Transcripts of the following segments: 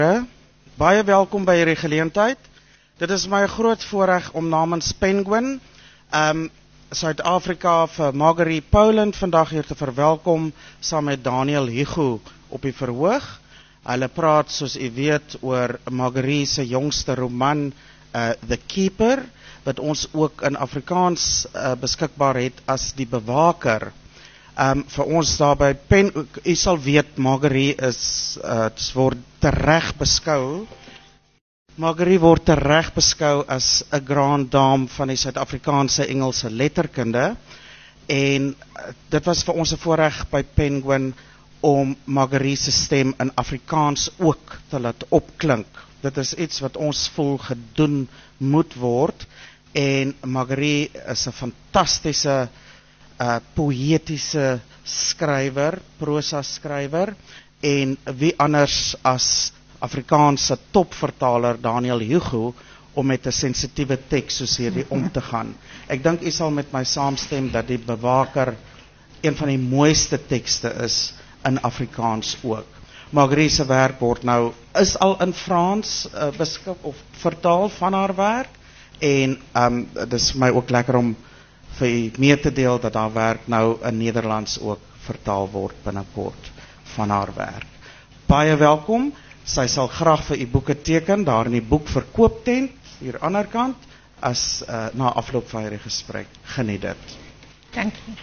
Baie welkom by hierdie geleentheid. Dit is my groot voorreg om namens Penguin, Suid-Afrika vir Marguerite Poland vandag hier te verwelkom saam met Daniel Hugo op die verhoog. Hulle praat, soos u weet, oor Marguerite se jongste roman, The Keeper, wat ons ook in Afrikaans beskikbaar het as Die Bewaker. Vir ons daar by u sal weet, Marguerite word tereg beskou. Marguerite word tereg beskou as 'n grand dame van die Suid-Afrikaanse Engelse letterkunde. En dit was vir ons 'n voorreg by Penguin om Marguerite se stem in Afrikaans ook te laat opklink. Dit is iets wat ons voel gedoen moet word. En Marguerite is 'n fantastiese poëtiese skrywer, prosa skrywer, en wie anders as Afrikaanse topvertaler Daniel Hugo om met 'n sensitiewe teks soos hierdie om te gaan. Ek dink u sal met my saamstem dat Die Bewaker een van die mooiste tekste is in Afrikaans ook. Marguerite se werk is al in Frans beskik of vertaal van haar werk, en dis vir my ook lekker om vir u mee te deel dat haar werk nou in Nederlands ook vertaal word binnekort van haar werk. Baie welkom. Sy sal graag vir u boeke teken daar in die boekverkooptent hier aan die ander kant as na afloop van hierdie gesprek. Geniet dit. Dankie.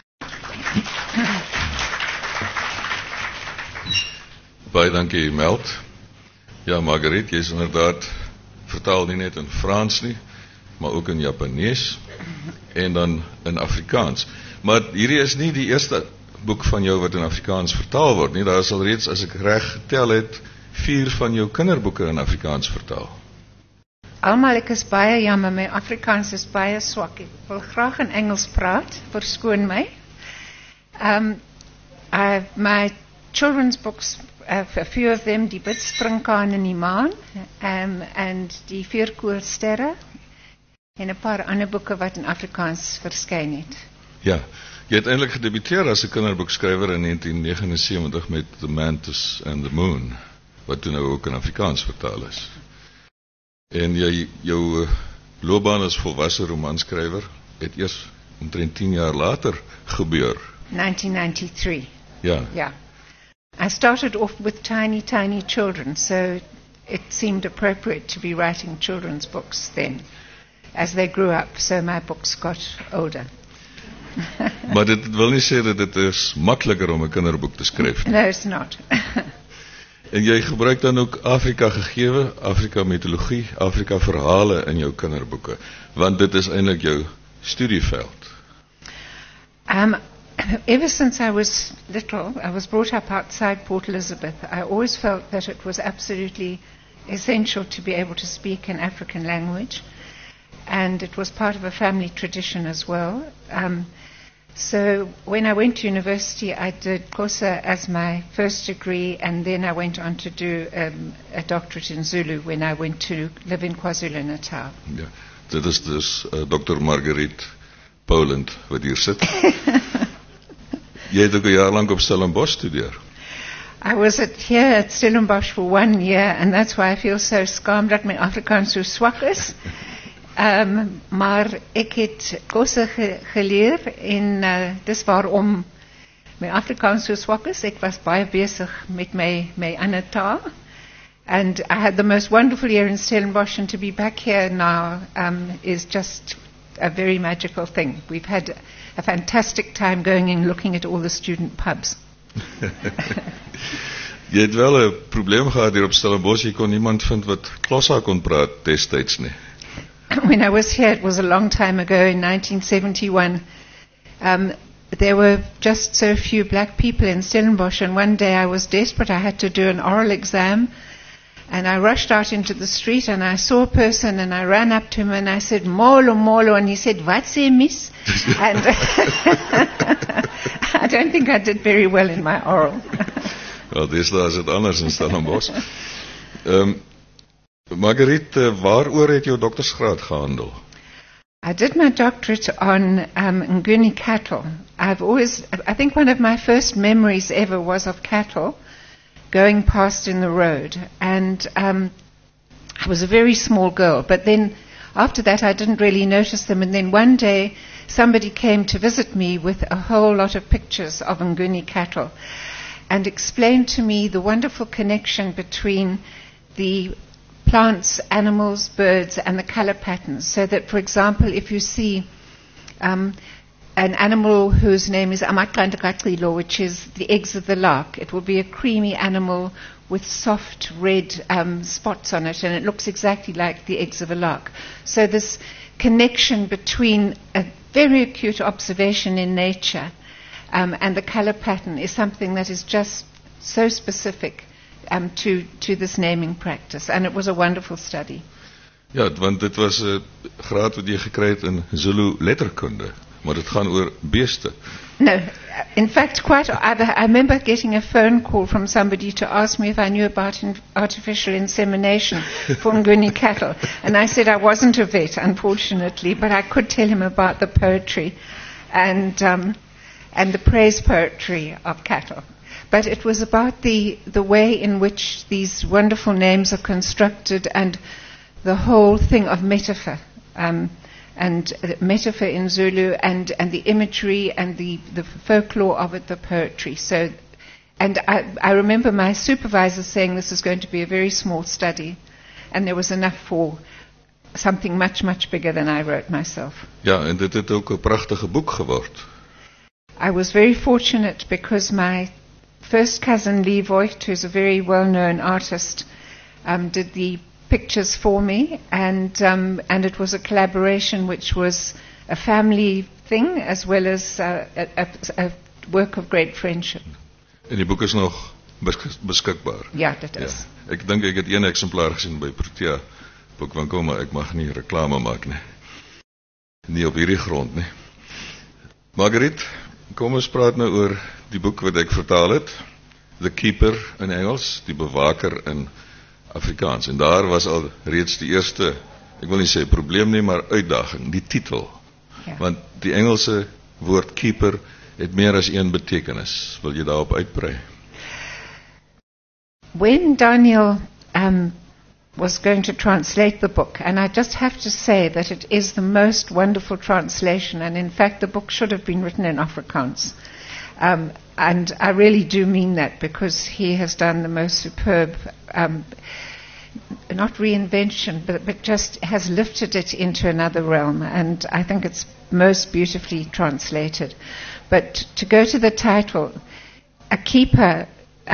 Baie dankie, Meld. Ja, Marguerite, jy is inderdaad vertaal nie net in Frans nie, maar ook in Japanees en dan in Afrikaans. Maar hierdie is nie die eerste boek van jou wat in Afrikaans vertaal word nie. Daar is al reeds, as ek reg getel het, 4 van jou kinderboeke in Afrikaans vertaal. Almal, ek is baie jammer, my Afrikaans is baie swak. Ek wil graag in Engels praat, verskoon my. My children's books, a few of them, Die Bidspringkaan in die Maan, and Die Veerkoorsterre, en 'n paar ander boeke wat in Afrikaans verskyn het. Ja, jy het eintlik gedebuteer as 'n kinderboekskrywer in 1979 met The Mantis and the Moon, wat toe nou ook in Afrikaans vertaal is. En jou loopbaan as volwasse romanskrywer het eers omtrent 10 jaar later gebeur. 1993. Ja. Yeah. I started off with tiny children, so it seemed appropriate to be writing children's books then. As they grew up, so my books got older. Maar dit wil nie sê dat dit is makliker om 'n kinderboek te skryf nie. No, it's not. En jy gebruik dan ook Afrika gegewe, Afrika mitologie, Afrika verhale in jou kinderboeke, want dit is eintlik jou studieveld. Ever since I was little, I was brought up outside Port Elizabeth. I always felt that it was absolutely essential to be able to speak an African language, and it was part of a family tradition as well. So when I went to university, I did Xhosa as my first degree, and then I went on to do a doctorate in Zulu when I went to live in KwaZulu-Natal. Ja, dit is dus Dr. Marguerite Poland wat hier sit. Jy het ook 'n jaar lank op Stellenbosch studeer. I was here at Stellenbosch for 1 year, and that's why I feel so skaam dat my Afrikaans so swak is. Maar ek het Xhosa geleer, en dis waarom my Afrikaans so swak is. Ek was baie besig met my ander taal. And I had the most wonderful year in Stellenbosch, and to be back here now is just a very magical thing. We've had a fantastic time going and looking at all the student pubs. Jy het wel 'n probleem gehad hier op Stellenbosch, jy kon niemand vind wat Xhosa kon praat destyds nie. When I was here, it was a long time ago, in 1971. There were just so few black people in Stellenbosch, and one day I was desperate. I had to do an oral exam, and I rushed out into the street, and I saw a person, and I ran up to him, and I said, "Molo, molo," and he said, "Wat sê miss?" And I don't think I did very well in my oral. Wel, dis daar is dit anders in Stellenbosch. Marguerite, waaroor het jou doktorsgraad gehandel? I did my doctorate on Nguni cattle. I think one of my first memories ever was of cattle, going past in the road. And I was a very small girl, but then after that I didn't really notice them. And then one day somebody came to visit me with a whole lot of pictures of Nguni cattle and explained to me the wonderful connection between the plants, animals, birds, and the color patterns. So that, for example, if you see an animal whose name is Amatlantakatrilo, which is the eggs of the lark, it will be a creamy animal with soft red spots on it, and it looks exactly like the eggs of a lark. So this connection between a very acute observation in nature and the color pattern is something that is just so specific to this naming practice, and it was a wonderful study. Ja, want dit was 'n graad wat jy gekry het in Zulu letterkunde, maar dit gaan oor beeste. No, in fact, I remember getting a phone call from somebody to ask me if I knew about artificial insemination for Nguni cattle, and I said I wasn't a vet, unfortunately, but I could tell him about the poetry and the praise poetry of cattle. But it was about the way in which these wonderful names are constructed and the whole thing of metaphor, and metaphor in Zulu and the imagery and the folklore of it, the poetry. So, and I remember my supervisor saying this is going to be a very small study, and there was enough for something much, much bigger than I wrote myself. Ja, en dit het ook 'n pragtige boek geword. I was very fortunate because my first cousin Lee Voigt, who's a very well-known artist, did the pictures for me, and it was a collaboration which was a family thing as well as a work of great friendship. En die boek is nog beskikbaar. Ja, dit is. Ja, ek dink ek het een eksemplaar gesien by Protea boekwinkel, maar ek mag nie reklame maak nie. Nie op hierdie grond nie. Margaret, kom ons praat nou oor die boek wat ek vertaal het, The Keeper in Engels, die bewaker in Afrikaans. En daar was al reeds die eerste, ek wil nie sê probleem nie, maar uitdaging, die titel. Ja. Want die Engelse woord keeper het meer as een betekenis. Wil jy daarop uitbrei? When Daniel was going to translate the book, and I just have to say that it is the most wonderful translation, and in fact the book should have been written in Afrikaans. And I really do mean that, because he has done the most superb, not reinvention, but just has lifted it into another realm, and I think it's most beautifully translated. But to go to the title, a keeper,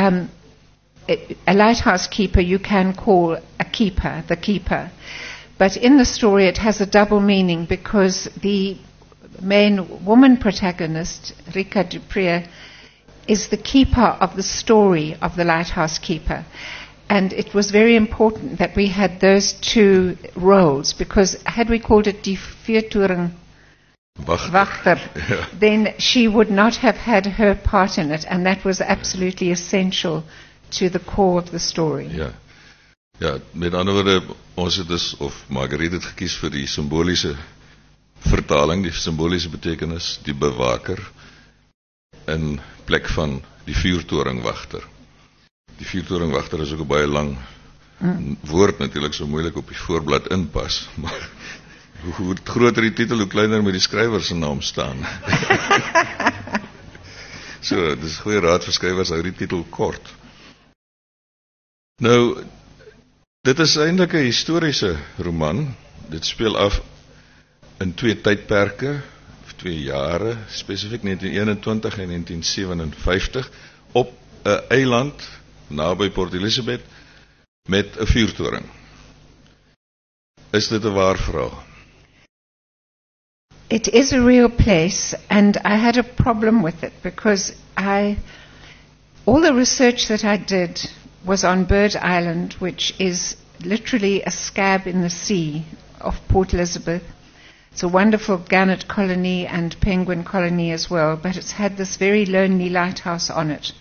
a lighthouse keeper you can call a keeper, the keeper. But in the story it has a double meaning, because the main woman protagonist, Rika Dupré, is the keeper of the story of the lighthouse keeper. And it was very important that we had those two roles, because had we called it Die Vuurtoren Wachter, Ja. then she would not have had her part in it, and that was absolutely essential to the core of the story. Ja. Ja, met ander woorde, ons het dus, of Margaret het gekies vir die simboliese vertaling, die simboliese betekenis, die bewaker, in plek van die vuurtoringwagter. Die vuurtoringwagter is ook 'n baie lang woord, natuurlik so moeilik op die voorblad inpas, maar hoe groter die titel, hoe kleiner moet die skrywer se naam staan. So, dis goeie raad vir skrywers, hou die titel kort. Nou, dit is eintlik 'n historiese roman. Dit speel af in twee tydperke, of 2 jare, spesifiek 1921 en 1957, op 'n eiland naby Port Elizabeth met 'n vuurtoring. Is dit 'n waar verhaal? It is a real place, and I had a problem with it, because all the research that I did was on Bird Island, which is literally a scab in the sea of Port Elizabeth. It's a wonderful gannet colony and penguin colony as well, but it's had this very lonely lighthouse on it.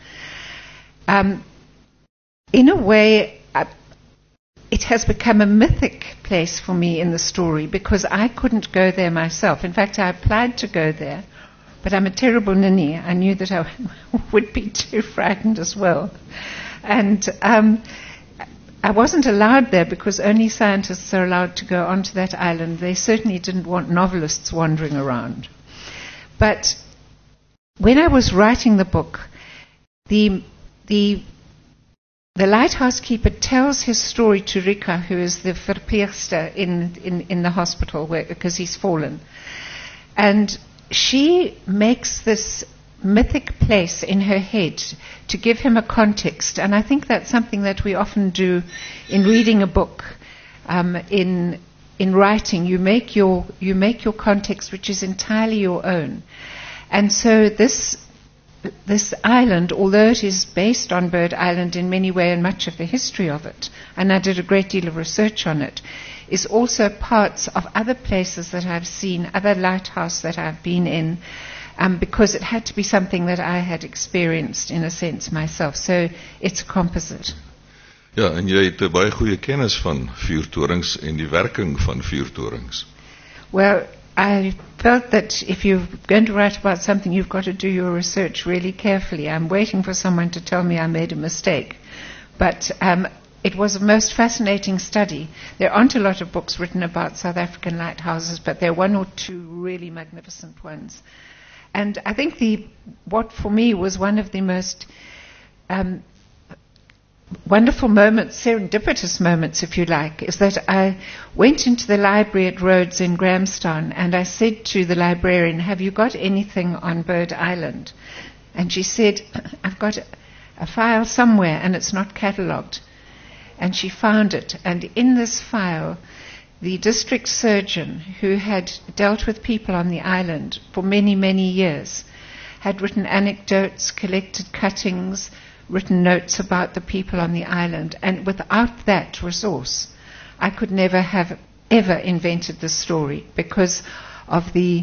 In a way, it has become a mythic place for me in the story, because I couldn't go there myself. In fact, I applied to go there, but I'm a terrible ninny. I knew that I would be too frightened as well. And I wasn't allowed there because only scientists are allowed to go onto that island. They certainly didn't want novelists wandering around. But when I was writing the book, the lighthouse keeper tells his story to Rika, who is the verpleegster in the hospital because he's fallen. And she makes this mythic place in her head to give him a context. And I think that's something that we often do in reading a book, in writing. You make your context, which is entirely your own. And so this island, although it is based on Bird Island in many ways and much of the history of it, and I did a great deal of research on it, is also parts of other places that I've seen, other lighthouses that I've been in, because it had to be something that I had experienced in a sense myself. So it's a composite. Ja, en jy het 'n baie goeie kennis van vuurtorings en die werking van vuurtorings. Well, I felt that if you're going to write about something, you've got to do your research really carefully. I'm waiting for someone to tell me I made a mistake. But it was a most fascinating study. There aren't a lot of books written about South African lighthouses, but there are one or two really magnificent ones. And I think what for me was one of the most wonderful moments, serendipitous moments, if you like, is that I went into the library at Rhodes in Grahamstown and I said to the librarian, "Have you got anything on Bird Island?" And she said, "I've got a file somewhere and it's not catalogued." And she found it. And in this file, the district surgeon who had dealt with people on the island for many, many years had written anecdotes, collected cuttings, written notes about the people on the island. And without that resource, I could never have ever invented this story because of the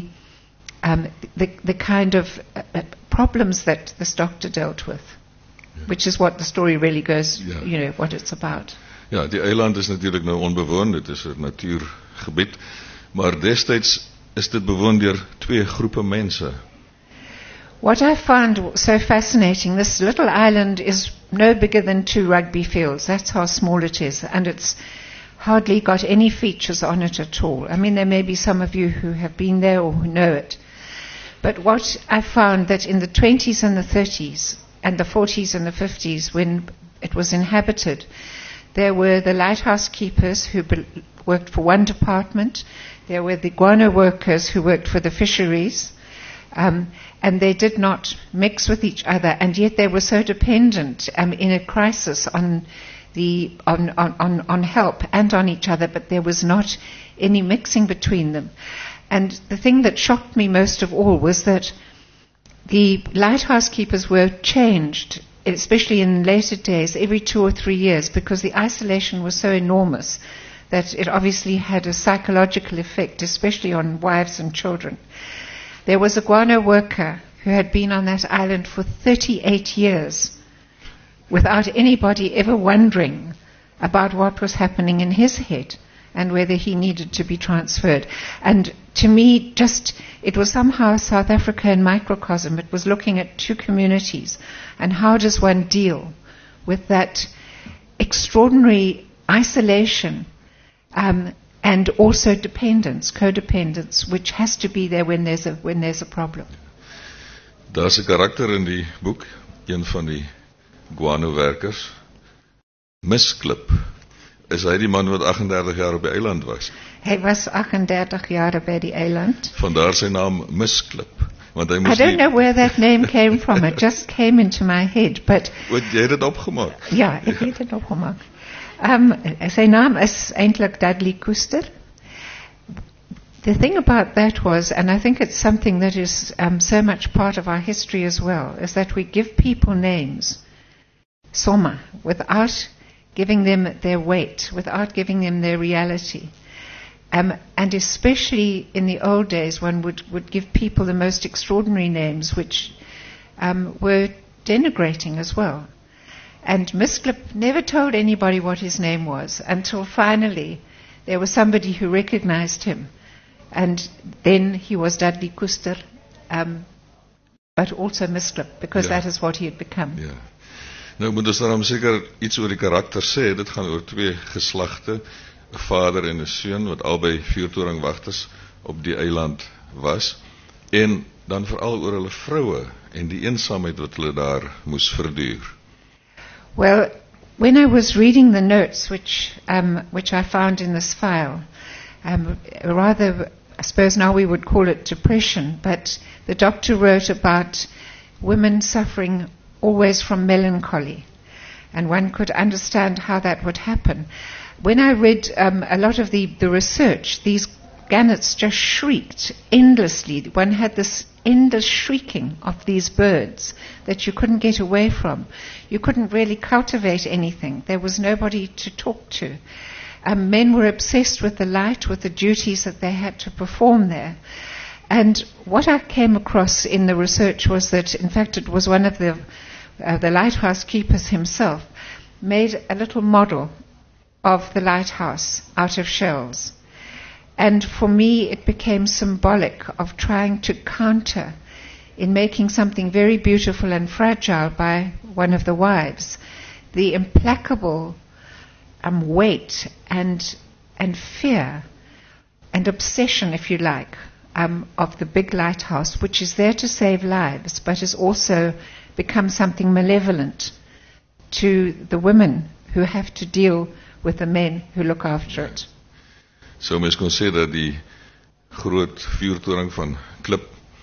kind of problems that this doctor dealt with, which is what the story really goes, what it's about. Ja, die eiland is natuurlijk nou onbewoond, dit is 'n natuurgebied, maar destyds is dit bewoon deur twee groepe mense. What I found so fascinating, this little island is no bigger than 2 rugby fields. That's how small it is, and it's hardly got any features on it at all. I mean, there may be some of you who have been there or who know it. But what I found that in the 20s and the 30s and the 40s and the 50s, when it was inhabited, there were the lighthouse keepers who worked for one department. There were the guano workers who worked for the fisheries. And they did not mix with each other, and yet they were so dependent in a crisis on help and on each other, but there was not any mixing between them. And the thing that shocked me most of all was that the lighthouse keepers were changed, especially in later days, every 2 or 3 years, because the isolation was so enormous that it obviously had a psychological effect, especially on wives and children. There was a guano worker who had been on that island for 38 years without anybody ever wondering about what was happening in his head and whether he needed to be transferred. And to me, it was somehow South Africa in microcosm. It was looking at 2 communities and how does one deal with that extraordinary isolation and also dependence, codependence, which has to be there when there's a problem. Daar's 'n karakter in die boek, een van die guano-werkers, Misklip. Is hy die man wat 38 jaar op die eiland was? Hy was 38 jaar by die eiland. Vandaar sy naam Misklip. Want hy I moes don't know where that name came from. It just came into my head. But Wat jy het dit opgemaak? Ja, ek het dit opgemaak. Sy naam is eintlik Dudley Koester. The thing about that was, and I think it's something that is so much part of our history as well, is that we give people names, soma, without giving them their weight, without giving them their reality. And especially in the old days, one would give people the most extraordinary names, which were denigrating as well. And Misklip never told anybody what his name was until finally there was somebody who recognized him. And then he was Dudley Koester, but also Misklip, because that is what he had become. Ja. Nou moet ons daarom seker iets oor die karakter sê. Dit gaan oor twee geslagte, 'n vader en 'n seun wat albei vuurtoringwagters op die eiland was, en dan veral oor hulle vroue en die eensaamheid wat hulle daar moes verduur. Well, when I was reading the notes, which I found in this file, rather, I suppose now we would call it depression, but the doctor wrote about women suffering always from melancholy, and one could understand how that would happen. When I read a lot of the research, these gannets just shrieked endlessly. One had this endless shrieking of these birds that you couldn't get away from. You couldn't really cultivate anything. There was nobody to talk to. Men were obsessed with the light, with the duties that they had to perform there. And what I came across in the research was that, in fact, it was one of the lighthouse keepers himself made a little model of the lighthouse out of shells. And for me, it became symbolic of trying to counter, in making something very beautiful and fragile by one of the wives, the implacable weight and fear and obsession, if you like, of the big lighthouse, which is there to save lives, but has also become something malevolent to the women who have to deal with the men who look after it. So mens kon sê dat die groot vuurtoring van klip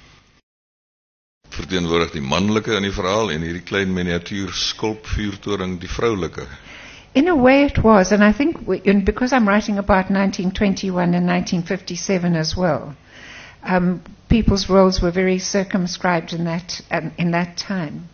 verteenwoordig die manlike in die verhaal en hierdie klein miniatuur skulp vuurtoring die vroulike. In a way it was, and I think because I'm writing about 1921 and 1957 as well, people's roles were very circumscribed in that time.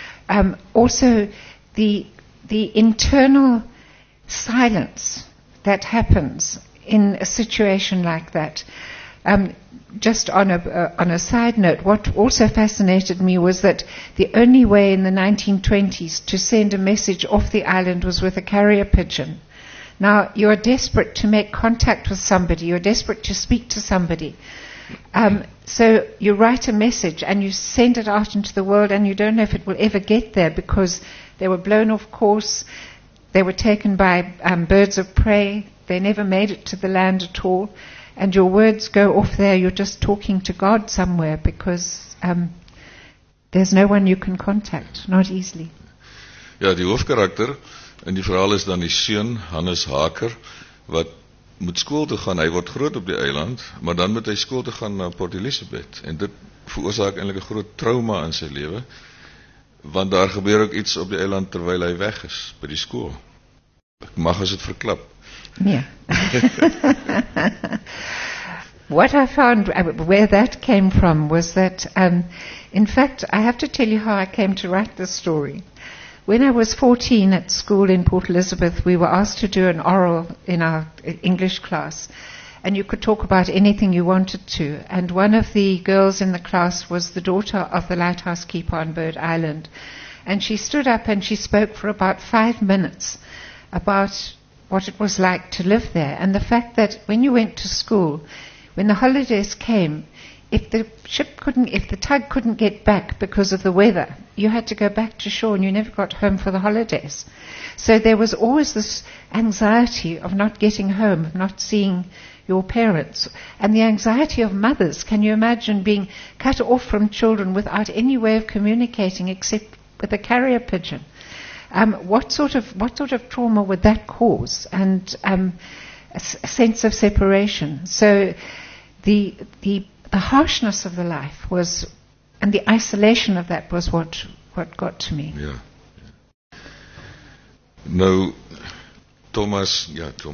Also, the internal silence that happens in a situation like that. Just on a side note, what also fascinated me was that the only way in the 1920s to send a message off the island was with a carrier pigeon. Now, you're desperate to make contact with somebody, you're desperate to speak to somebody. So you write a message and you send it out into the world, and you don't know if it will ever get there because they were blown off course, they were taken by birds of prey, they never made it to the land at all. And your words go off there, you're just talking to God somewhere because there's no one you can contact, not easily. Ja, die hoofkarakter in die verhaal is dan die seun, Hannes Haker, wat moet skool toe gaan. Hy word groot op die eiland, maar dan moet hy skool toe gaan na Port Elizabeth. En dit veroorsaak eintlik 'n groot trauma in sy lewe, want daar gebeur ook iets op die eiland terwyl hy weg is by die skool. Ek mag as dit verklap. Yeah. What I found, where that came from, was that, in fact, I have to tell you how I came to write this story. When I was 14 at school in Port Elizabeth, we were asked to do an oral in our English class, and you could talk about anything you wanted to. And one of the girls in the class was the daughter of the lighthouse keeper on Bird Island, and she stood up and she spoke for about 5 minutes about what it was like to live there, and the fact that when you went to school, when the holidays came, if the tug couldn't get back because of the weather, you had to go back to shore and you never got home for the holidays. So there was always this anxiety of not getting home, of not seeing your parents, and the anxiety of mothers. Can you imagine being cut off from children without any way of communicating except with a carrier pigeon? What sort of trauma would that cause? And a sense of separation. So the harshness of the life was, and the isolation of that was what got to me. Ja. Nou Thomas,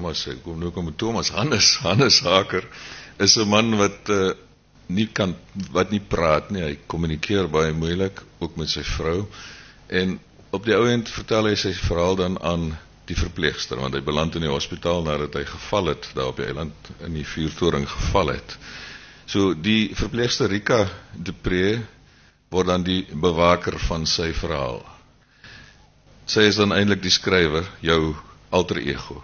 Hannes Haker is 'n man wat nie praat nie. Hy kommunikeer baie moeilik, ook met sy vrou. En op die ou end vertel hy sy verhaal dan aan die verpleegster, want hy beland in die hospitaal nadat hy geval het, daar op die eiland in die vuurtoring geval het. So die verpleegster Rika Dupré word dan die bewaker van sy verhaal. Sy is dan eintlik die skrywer, jou alter ego.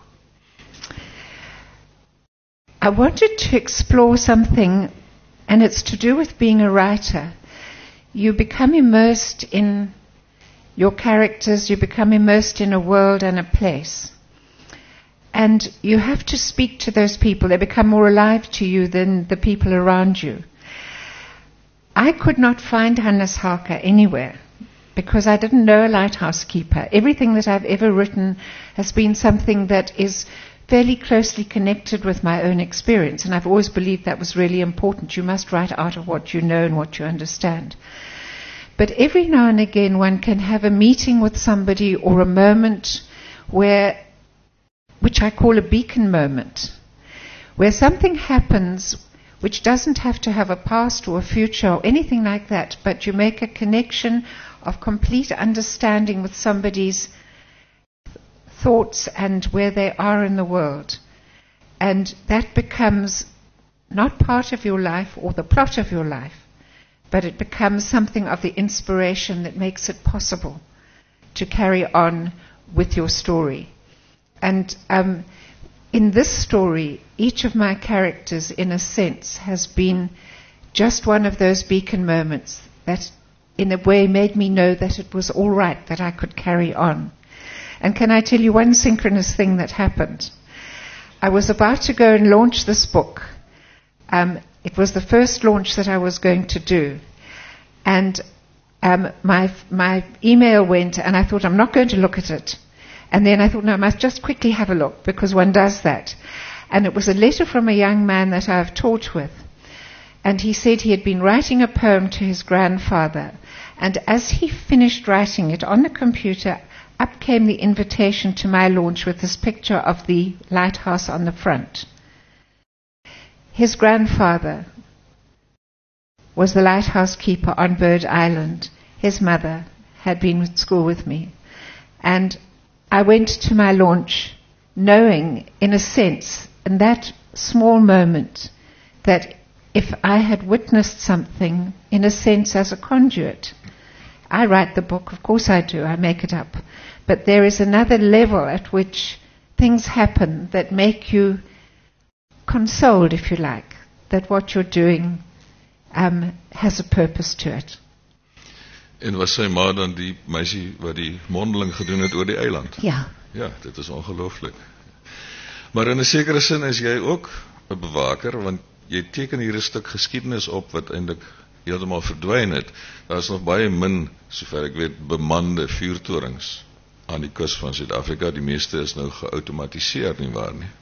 I wanted to explore something, and it's to do with being a writer. You become immersed in your characters, you become immersed in a world and a place. And you have to speak to those people. They become more alive to you than the people around you. I could not find Hannes Harker anywhere because I didn't know a lighthouse keeper. Everything that I've ever written has been something that is fairly closely connected with my own experience, and I've always believed that was really important. You must write out of what you know and what you understand. But every now and again one can have a meeting with somebody or a moment which I call a beacon moment, where something happens which doesn't have to have a past or a future or anything like that, but you make a connection of complete understanding with somebody's thoughts and where they are in the world. And that becomes not part of your life or the plot of your life, but it becomes something of the inspiration that makes it possible to carry on with your story. And in this story, each of my characters, in a sense, has been just one of those beacon moments that, in a way, made me know that it was all right, that I could carry on. And can I tell you one synchronous thing that happened? I was about to go and launch this book. It was the first launch that I was going to do. And my email went, and I thought, I'm not going to look at it. And then I thought, no, I must just quickly have a look, because one does that. And it was a letter from a young man that I've taught with. And he said he had been writing a poem to his grandfather. And as he finished writing it on the computer, up came the invitation to my launch with this picture of the lighthouse on the front. His grandfather was the lighthouse keeper on Bird Island. His mother had been at school with me. And I went to my launch knowing, in a sense, in that small moment, that if I had witnessed something, in a sense, as a conduit, I write the book, of course I do, I make it up. But there is another level at which things happen that make you consoled, if you like, that what you're doing has a purpose to it. En was sy ma dan die meisie wat die mondeling gedoen het oor die eiland? Ja. Ja, dit is ongelooflik. Maar in 'n sekere sin is jy ook 'n bewaker, want jy teken hier 'n stuk geskiedenis op wat eintlik heeltemal verdwyn het. Daar is nog baie min, sover ek weet, bemande vuurtorings aan die kus van Suid-Afrika. Die meeste is nou geautomatiseer, nie waar nie?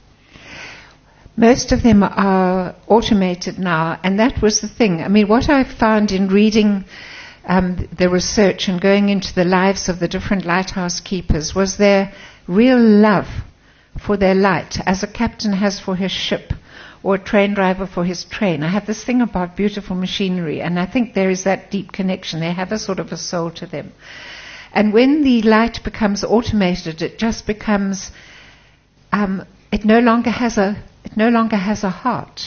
Most of them are automated now, and that was the thing. I mean, what I found in reading the research and going into the lives of the different lighthouse keepers was their real love for their light, as a captain has for his ship, or a train driver for his train. I have this thing about beautiful machinery, and I think there is that deep connection. They have a sort of a soul to them. And when the light becomes automated, it just becomes, it no longer has a heart.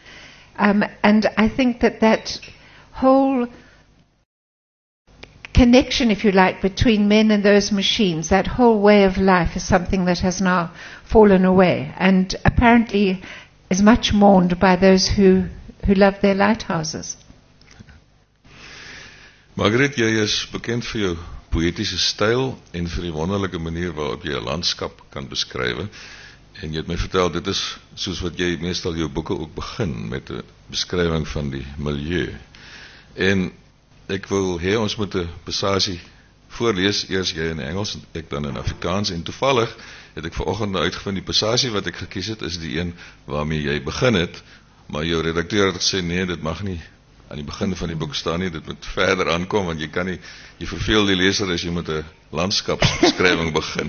And I think that whole connection, if you like, between men and those machines, that whole way of life is something that has now fallen away, and apparently is much mourned by those who love their lighthouses. Margaret, jy is bekend vir jou poëtiese styl en vir die wonderlike manier waarop jy 'n landskap kan beskryf. En jy het my vertel, dit is soos wat jy meestal jou boeke ook begin, met 'n beskrywing van die milieu. En ek wil hê ons moet 'n passasie voorlees, eers jy in Engels en ek dan in Afrikaans, en toevallig het ek vanoggend nou uitgevind, die passasie wat ek gekies het is die een waarmee jy begin het, maar jou redakteur het gesê, nee, dit mag nie aan die begin van die boek staan nie, dit moet verder aankom, want jy kan nie, jy verveel die leser as jy met 'n landskapsbeskrywing begin.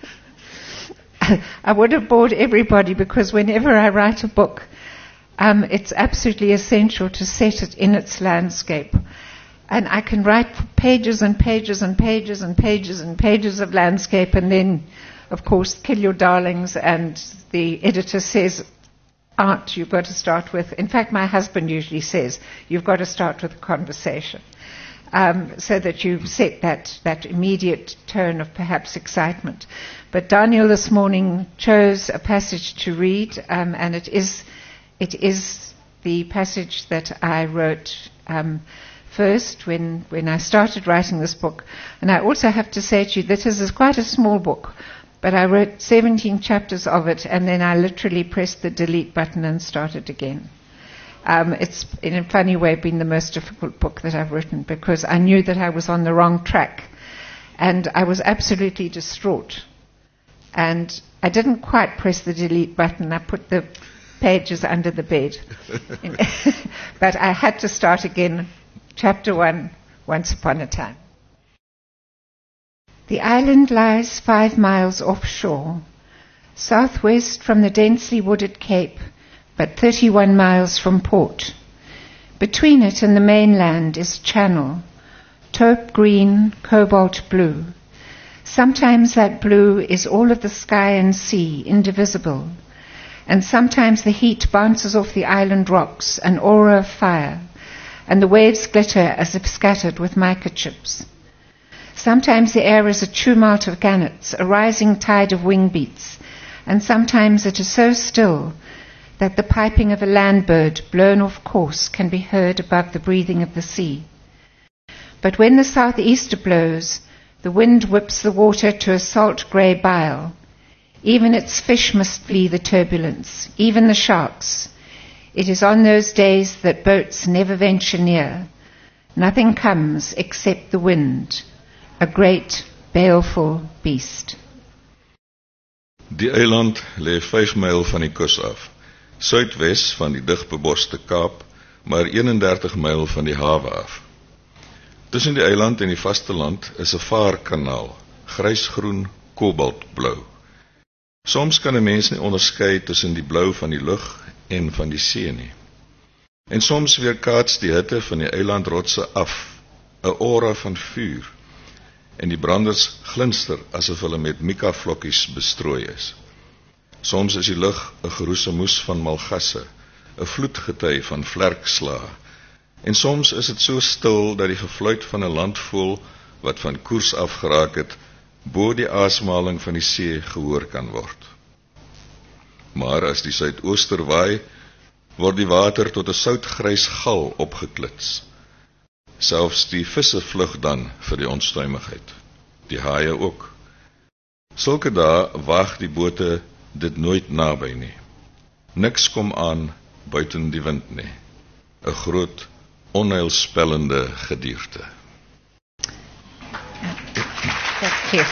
I would have bored everybody, because whenever I write a book, it's absolutely essential to set it in its landscape. And I can write pages and pages and pages and pages and pages of landscape, and then, of course, kill your darlings, and the editor says, Aunt, you've got to start with, in fact, my husband usually says, you've got to start with a conversation, so that you set that immediate tone of perhaps excitement. But Daniel this morning chose a passage to read, and it is the passage that I wrote first when I started writing this book. And I also have to say to you, this is quite a small book, but I wrote 17 chapters of it, and then I literally pressed the delete button and started again. It's, in a funny way, been the most difficult book that I've written, because I knew that I was on the wrong track, and I was absolutely distraught. And I didn't quite press the delete button. I put the pages under the bed. But I had to start again, chapter 1, once upon a time. The island lies 5 miles offshore, southwest from the densely wooded cape, but 31 miles from port. Between it and the mainland is a channel, taupe green, cobalt blue. Sometimes that blue is all of the sky and sea, indivisible, and sometimes the heat bounces off the island rocks, an aura of fire, and the waves glitter as if scattered with mica chips. Sometimes the air is a tumult of gannets, a rising tide of wing beats, and sometimes it is so still that the piping of a land bird blown off course can be heard above the breathing of the sea. But when the southeaster blows, the wind whips the water to a salt grey bile. Even its fish must flee the turbulence, even the sharks. It is on those days that boats never venture near. Nothing comes except the wind, a great, baleful beast. Die eiland lê 5 myl van die kus af, suidwes van die digbeboste Kaap, maar 31 myl van die hawe af. Tussen die eiland en die vasteland is 'n vaarkanaal, grysgroen, kobaltblou. Soms kan 'n mens nie onderskei tussen die blou van die lug en van die see nie. En soms weerkaats die hitte van die eilandrotse af, 'n aura van vuur, en die branders glinster asof hulle met mika-vlokkies bestrooi is. Soms is die lug 'n geroesemoes van malgasse, 'n vloedgety van vlerkslae, en soms is dit so stil dat die gefluit van 'n landvoël wat van koers afgeraak het, bo die asemhaling van die see gehoor kan word. Maar as die suidooster waai, word die water tot 'n soutgrys gal opgeklits. Selfs die visse vlug dan vir die onstuimigheid. Die haie ook. Sulke dae waag die bote dit nooit naby nie. Niks kom aan buiten die wind nie. 'n groot, onheilspellende gedierte. Thank you.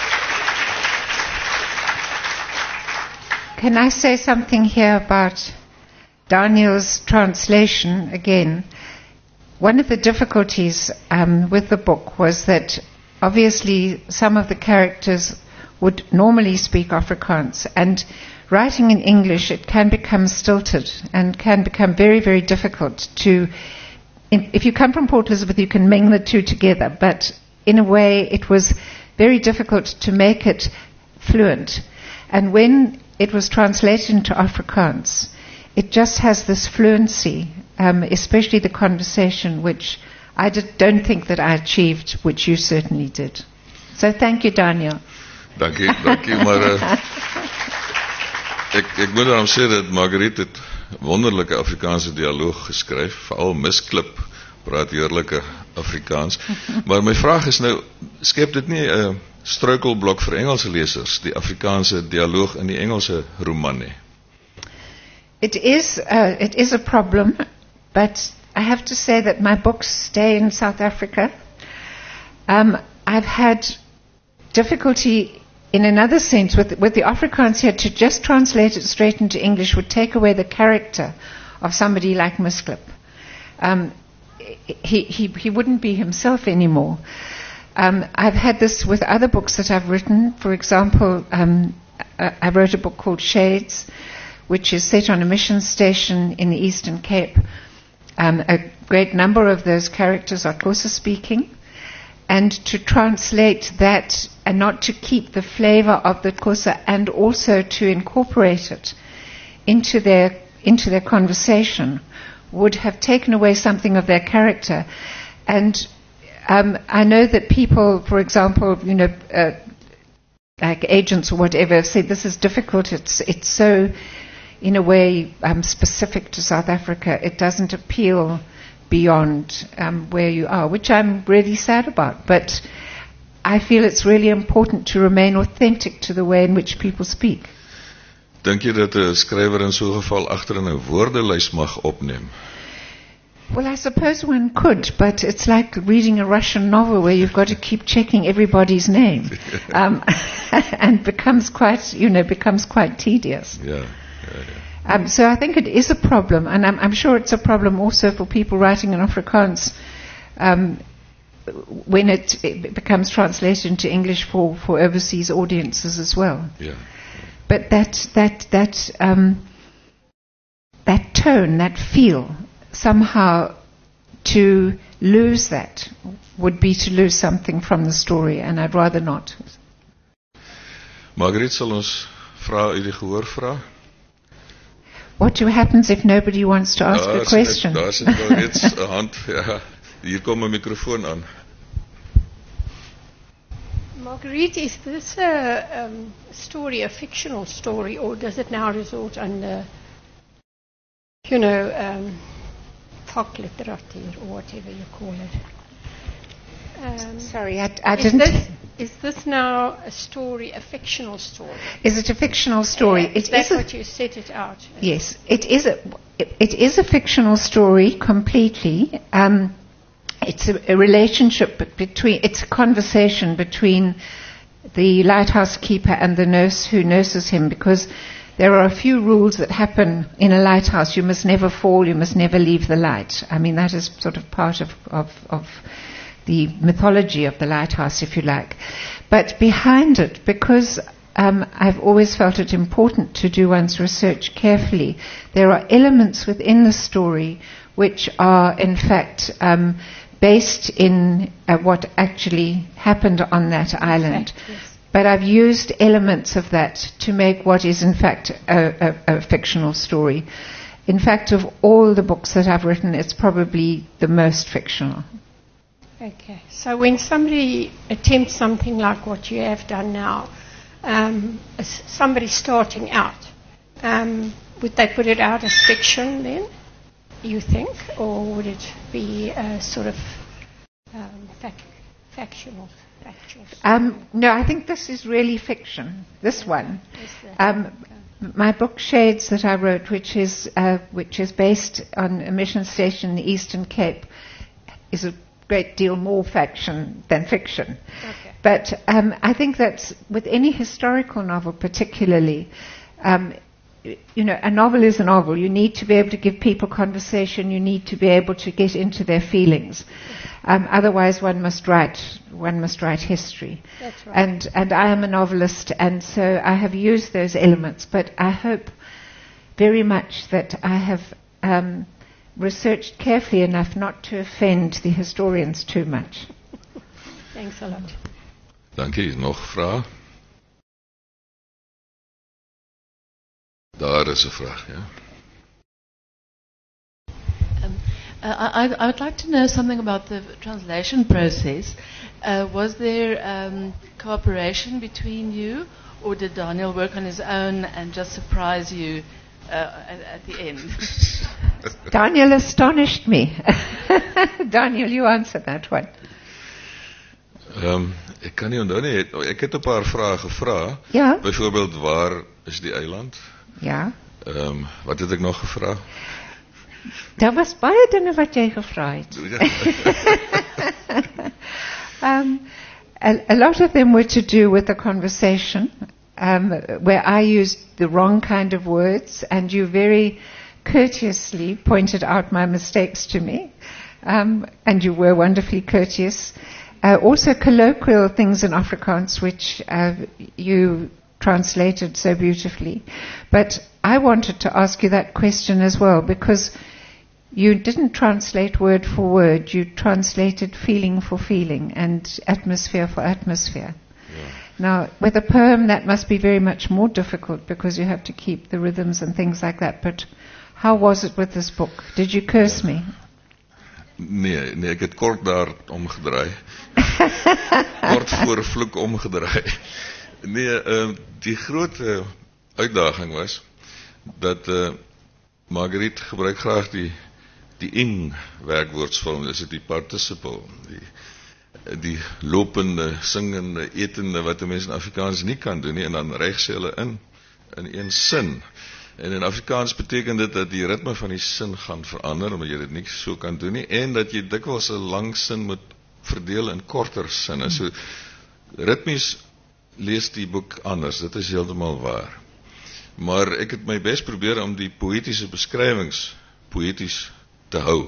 Can I say something here about Daniel's translation again? One of the difficulties with the book was that obviously some of the characters would normally speak Afrikaans, and writing in English it can become stilted and can become very, very difficult to, if you come from Port Elizabeth you can mingle the two together, but in a way it was very difficult to make it fluent. And when it was translated into Afrikaans, it just has this fluency, especially the conversation, which I don't think that I achieved, which you certainly did. So thank you, Daniel. Dankie, maar ek moet dan sê dat Margriet het wonderlike Afrikaanse dialoog geskryf, veral Misklip praat heerlike Afrikaans. Maar my vraag is nou, skep dit nie 'n struikelblok vir Engelse lesers, die Afrikaanse dialoog in die Engelse roman nie? It is a problem, but I have to say that my books stay in South Africa. I've had difficulty in another sense with the Afrikaans here. To just translate it straight into English would take away the character of somebody like Misklip. He wouldn't be himself anymore. I've had this with other books that I've written. For example, I wrote a book called Shades, which is set on a mission station in the Eastern Cape. A great number of those characters are Xhosa speaking, and to translate that and not to keep the flavor of the Xhosa and also to incorporate it into their conversation would have taken away something of their character. And I know that people, for example, like agents or whatever, say this is difficult. It's so, in a way, specific to South Africa. It doesn't appeal beyond where you are, which I'm really sad about. But I feel it's really important to remain authentic to the way in which people speak. Dink jy dat 'n skrywer in so 'n geval agter in 'n woordelys mag opneem? Well, I suppose one could, but it's like reading a Russian novel where you've got to keep checking everybody's name, and becomes quite tedious. Ja. So I think it is a problem, and I'm sure it's a problem also for people writing in Afrikaans when it becomes translated into English for overseas audiences as well. Ja. But that tone, that feel, somehow to lose that would be to lose something from the story, and I'd rather not. Margaret, sal ons vra uit die gehoor vra? What happens if nobody wants to ask a question? Daar sit nou reeds 'n hand. Ja, hier kom 'n mikrofoon aan. Marguerite, is this a story, a fictional story, or does it now resort under, fakliteratuur or whatever you call it? Sorry, I didn't. Is this now a story, a fictional story? Is it a fictional story? Is that what you set it out as? Yes, it is a fictional story completely. It's a relationship it's a conversation between the lighthouse keeper and the nurse who nurses him, because there are a few rules that happen in a lighthouse. You must never fall, you must never leave the light. I mean, that is sort of part of the mythology of the lighthouse, if you like. But behind it, because I've always felt it important to do one's research carefully, there are elements within the story which are, in fact, based in what actually happened on that island. Yes. But I've used elements of that to make what is, in fact, a fictional story. In fact, of all the books that I've written, it's probably the most fictional. Okay. So when somebody attempts something like what you have done now, somebody starting out, would they put it out as fiction then, you think? Or would it be a sort of factual? No, I think this is really fiction, this one. My book Shades that I wrote, which is based on a mission station in the Eastern Cape, is a great deal more fiction than fiction. Okay. But I think that with any historical novel particularly, a novel is a novel. You need to be able to give people conversation. You need to be able to get into their feelings. Otherwise, one must write history. That's right. And I am a novelist, and so I have used those elements. But I hope very much that I have researched carefully enough not to offend the historians too much. Thanks a lot. Dankie. Nog vrae? Daar is 'n vraag, ja. I would like to know something about the translation process. Was there cooperation between you, or did Daniel work on his own and just surprise you at the end? Daniel astonished me. Daniel, you answer that one. Ek kan nie onthou nie. Ek het 'n paar vrae gevra. Ja. Byvoorbeeld, waar is die eiland? Ja. Wat het ek nog gevra? Daar was baie dinge wat jy gevra het. A lot of them were to do with the conversation, where I used the wrong kind of words, and you very courteously pointed out my mistakes to me, and you were wonderfully courteous. Also colloquial things in Afrikaans, which you translated so beautifully. But I wanted to ask you that question as well, because you didn't translate word for word. You translated feeling for feeling and atmosphere for atmosphere. Yeah. Now, with a poem, that must be very much more difficult because you have to keep the rhythms and things like that. But how was it with this book? Did you curse me? Nee, ek het kort daar omgedraai. Kort voor vloek omgedraai. Nee, die groot uitdaging was dat Marguerite gebruik graag die die ing werkwoordsvorm, is dit die participle, die lopende, singende, etende, wat die mense in Afrikaans nie kan doen nie, en dan reig sy hulle in een sin. En in Afrikaans beteken dit dat die ritme van die sin gaan verander, omdat jy dit nie so kan doen nie, en dat jy dikwels 'n lang sin moet verdeel in korter sinne. So, ritmies lees die boek anders, dit is heeltemal waar. Maar ek het my best probeer om die poëtiese beskrywings poëties te hou.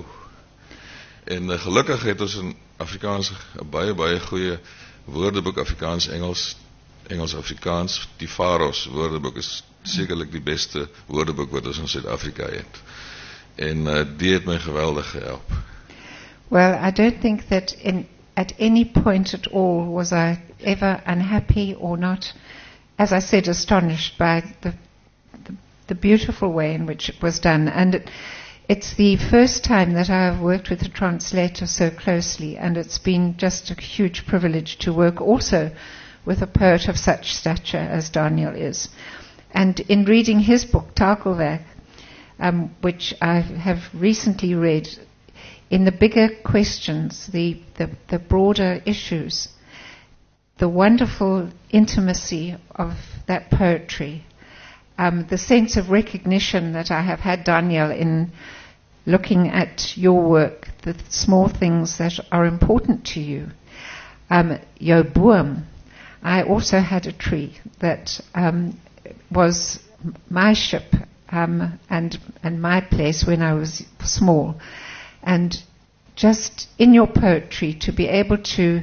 En gelukkig het ons in Afrikaans 'n baie goeie woordeboek, Afrikaans-Engels, Engels-Afrikaans. Die Faros woordeboek is sekerlik die beste woordeboek wat ons in Suid-Afrika het. En die het my geweldig gehelp. Well, I don't think that at any point at all was I ever unhappy or not, as I said, astonished by the beautiful way in which it was done. And it's the first time that I have worked with a translator so closely, and it's been just a huge privilege to work also with a poet of such stature as Daniel is. And in reading his book, Takelwerk, which I have recently read, in the bigger questions, the broader issues, the wonderful intimacy of that poetry, the sense of recognition that I have had, Daniel, in looking at your work, the small things that are important to you. Your boom, I also had a tree that was my ship and my place when I was small. And just in your poetry, to be able to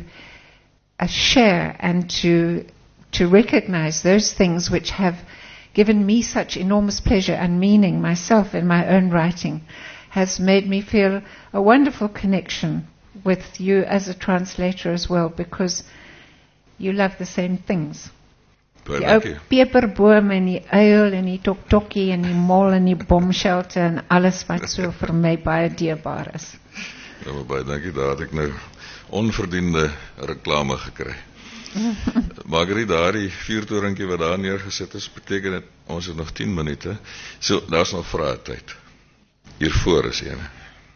share and to recognize those things which have given me such enormous pleasure and meaning myself in my own writing, has made me feel a wonderful connection with you as a translator as well, because you love the same things. Die ou peperboom en die uil en die toktokie en die mol en die bomshelter en alles wat so vir my baie dierbaar is. Ja, maar baie dankie, daar het ek nou onverdiende reklame gekry. Margriet, daardie vuurtoringkie wat daar neergesit is, beteken dat ons het nog 10 minute. So, daar is nog vraagtyd. Hiervoor is ene.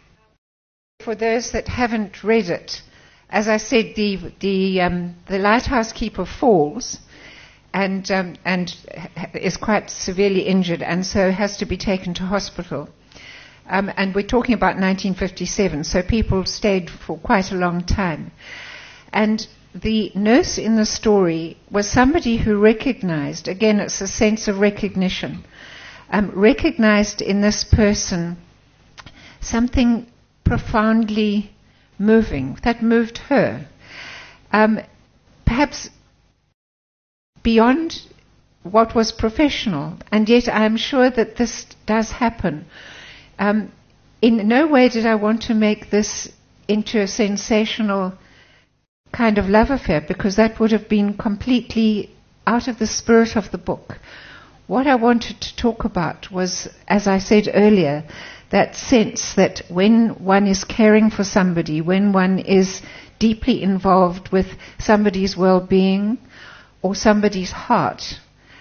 For those that haven't read it, as I said, the lighthouse keeper falls and is quite severely injured, and so has to be taken to hospital. And we're talking about 1957, so people stayed for quite a long time. And the nurse in the story was somebody who recognized, again, it's a sense of recognition, recognized in this person something profoundly moving, that moved her. Perhaps beyond what was professional, and yet I'm sure that this does happen. In no way did I want to make this into a sensational kind of love affair, because that would have been completely out of the spirit of the book. What I wanted to talk about was, as I said earlier, that sense that when one is caring for somebody, when one is deeply involved with somebody's well-being or somebody's heart,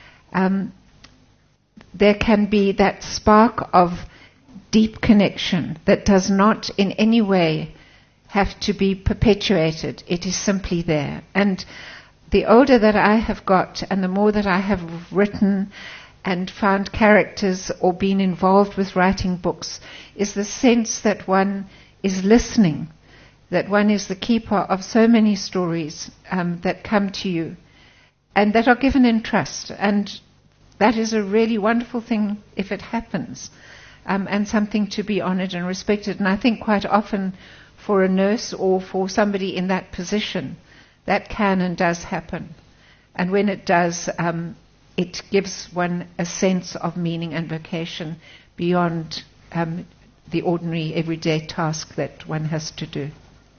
there can be that spark of deep connection that does not in any way have to be perpetuated. It is simply there. And the older that I have got and the more that I have written and found characters or been involved with writing books, is the sense that one is listening, that one is the keeper of so many stories that come to you and that are given in trust. And that is a really wonderful thing if it happens, and something to be honored and respected. And I think quite often for a nurse or for somebody in that position, that can and does happen. And when it does, it gives one a sense of meaning and vocation beyond the ordinary everyday task that one has to do.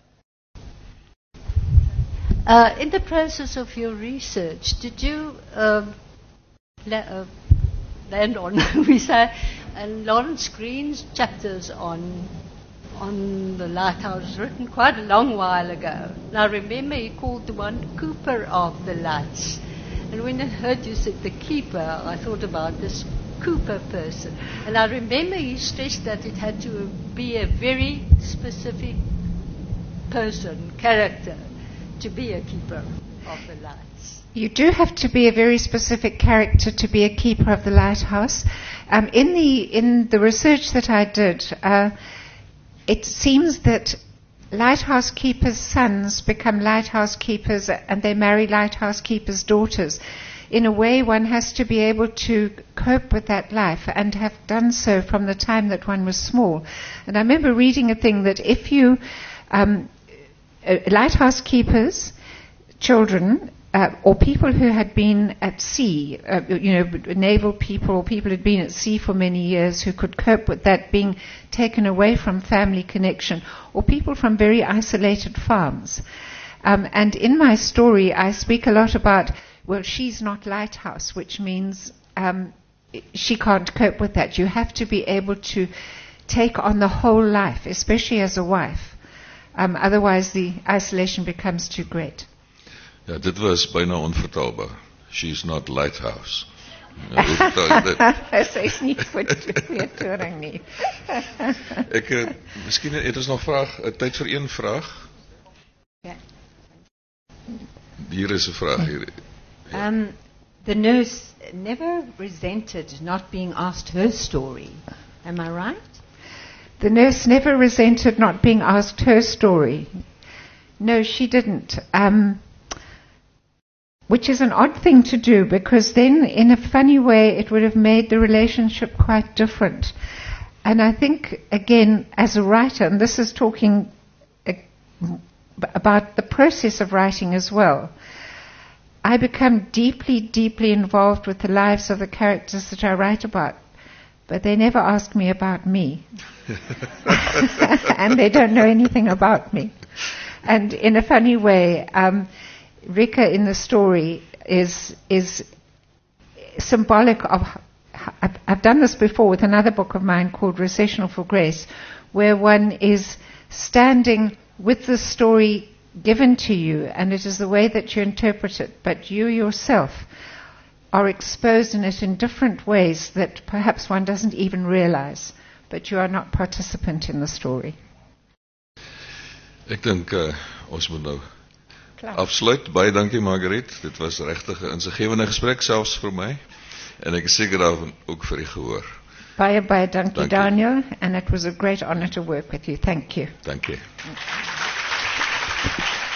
In the process of your research, did you land on, we say, Lawrence Green's chapters on the lighthouse, written quite a long while ago. Now remember, he called the one Cooper of the Lights. And when I heard you said the keeper, I thought about this Cooper person. And I remember he stressed that it had to be a very specific person, character, to be a keeper of the lights. You do have to be a very specific character to be a keeper of the lighthouse. In the research that I did, it seems that lighthouse keepers' sons become lighthouse keepers and they marry lighthouse keepers' daughters. In a way, one has to be able to cope with that life and have done so from the time that one was small. And I remember reading a thing that if you, lighthouse keepers, children, or people who had been at sea, naval people or people who had been at sea for many years who could cope with that being taken away from family connection, or people from very isolated farms. And in my story, I speak a lot about, well, she's not lighthouse, which means she can't cope with that. You have to be able to take on the whole life, especially as a wife. Otherwise, the isolation becomes too great. Ja, dit was bijna onvertaalbaar. She's not lighthouse. Ja, hoe vertaal je dit? Sy is nie vir toering nie. Miskien het ons nog tyd vir een vraag. Ja. Hier is 'n vraag hier. The nurse never resented not being asked her story. Am I right? The nurse never resented not being asked her story. No, she didn't. Which is an odd thing to do, because then, in a funny way, it would have made the relationship quite different. And I think, again, as a writer, and this is talking about the process of writing as well, I become deeply, deeply involved with the lives of the characters that I write about. But they never ask me about me. And they don't know anything about me. And in a funny way, Rika in the story is symbolic of. I've done this before with another book of mine called Recessional for Grace, where one is standing with the story given to you, and it is the way that you interpret it, but you yourself are exposed in it in different ways that perhaps one doesn't even realize, but you are not participant in the story. Ek dink ons moet nou afsluit. Baie dankie Margaret. Dit was regtig 'n insiggewende gesprek selfs vir my. En ek is seker daarvan ook vir die gehoor. Baie dankie Daniel, and it was a great honor to work with you. Thank you. Dankie.